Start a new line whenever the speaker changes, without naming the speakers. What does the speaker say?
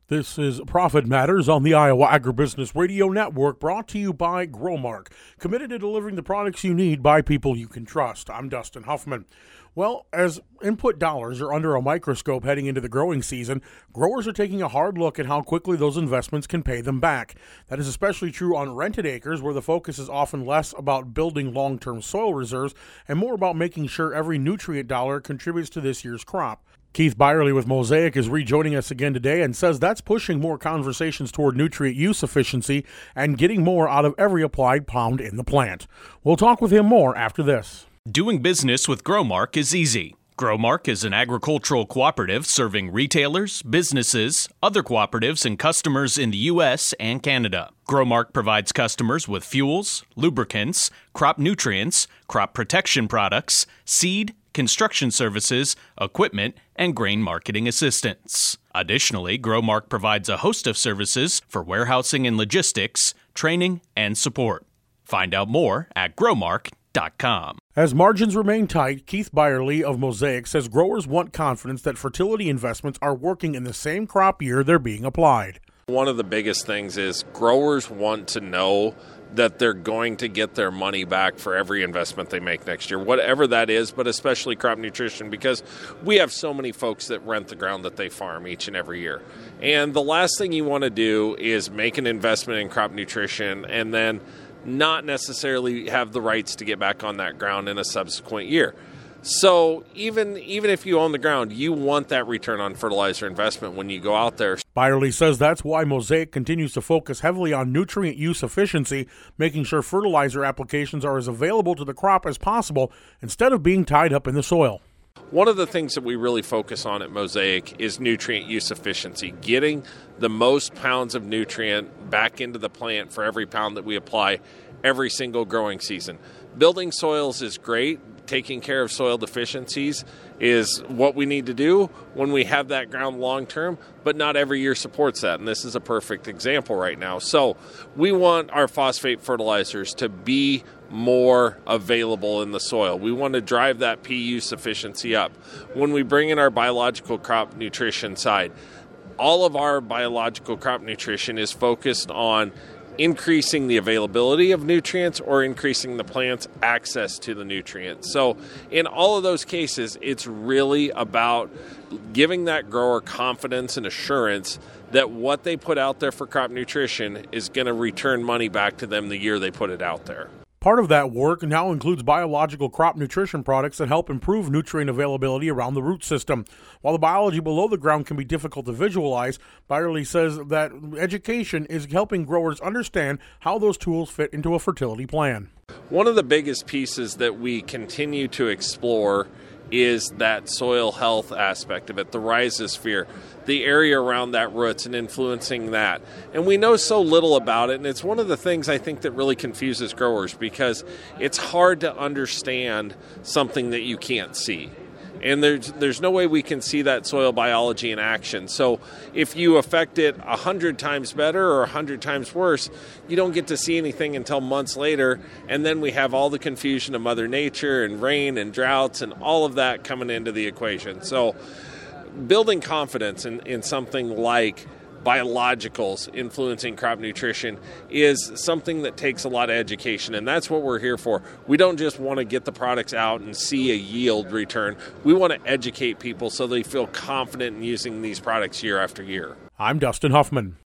This is Profit Matters on the Iowa Agribusiness Radio Network, brought to you by Growmark, committed to delivering the products you need by people you can trust. I'm Dustin Huffman. Well, as input dollars are under a microscope heading into the growing season, growers are taking a hard look at how quickly those investments can pay them back. That is especially true on rented acres, where the focus is often less about building long-term soil reserves and more about making sure every nutrient dollar contributes to this year's crop. Keith Byerly with Mosaic is rejoining us again today and says that's pushing more conversations toward nutrient use efficiency and getting more out of every applied pound in the plant. We'll talk with him more after this.
Doing business with Growmark is easy. Growmark is an agricultural cooperative serving retailers, businesses, other cooperatives, and customers in the U.S. and Canada. Growmark provides customers with fuels, lubricants, crop nutrients, crop protection products, seed, construction services, equipment, and grain marketing assistance. Additionally, Growmark provides a host of services for warehousing and logistics, training, and support. Find out more at growmark.com.
As margins remain tight, Keith Byerly of Mosaic says growers want confidence that fertility investments are working in the same crop year they're being applied.
One of the biggest things is growers want to know that they're going to get their money back for every investment they make next year, whatever that is, but especially crop nutrition, because we have so many folks that rent the ground that they farm each and every year. And the last thing you want to do is make an investment in crop nutrition and then not necessarily have the rights to get back on that ground in a subsequent year. So even if you own the ground, you want that return on fertilizer investment when you go out there.
Byerly says that's why Mosaic continues to focus heavily on nutrient use efficiency, making sure fertilizer applications are as available to the crop as possible instead of being tied up in the soil.
One of the things that we really focus on at Mosaic is nutrient use efficiency, getting the most pounds of nutrient back into the plant for every pound that we apply every single growing season. Building soils is great. Taking care of soil deficiencies is what we need to do when we have that ground long term, but not every year supports that, and this is a perfect example right now. So we want our phosphate fertilizers to be more available in the soil. We want to drive that P use efficiency up. When we bring in our biological crop nutrition side, all of our biological crop nutrition is focused on increasing the availability of nutrients or increasing the plant's access to the nutrients. So in all of those cases, it's really about giving that grower confidence and assurance that what they put out there for crop nutrition is going to return money back to them the year they put it out there.
Part of that work now includes biological crop nutrition products that help improve nutrient availability around the root system. While the biology below the ground can be difficult to visualize, Byerly says that education is helping growers understand how those tools fit into a fertility plan.
One of the biggest pieces that we continue to explore is that soil health aspect of it, the rhizosphere, the area around that roots and influencing that. And we know so little about it, and it's one of the things I think that really confuses growers because it's hard to understand something that you can't see. And there's no way we can see that soil biology in action. So if you affect it 100 times better or 100 times worse, you don't get to see anything until months later. And then we have all the confusion of Mother Nature and rain and droughts and all of that coming into the equation. So building confidence in something like biologicals influencing crop nutrition is something that takes a lot of education, and that's what we're here for. We don't just want to get the products out and see a yield return. We want to educate people so they feel confident in using these products year after year.
I'm Dustin Huffman.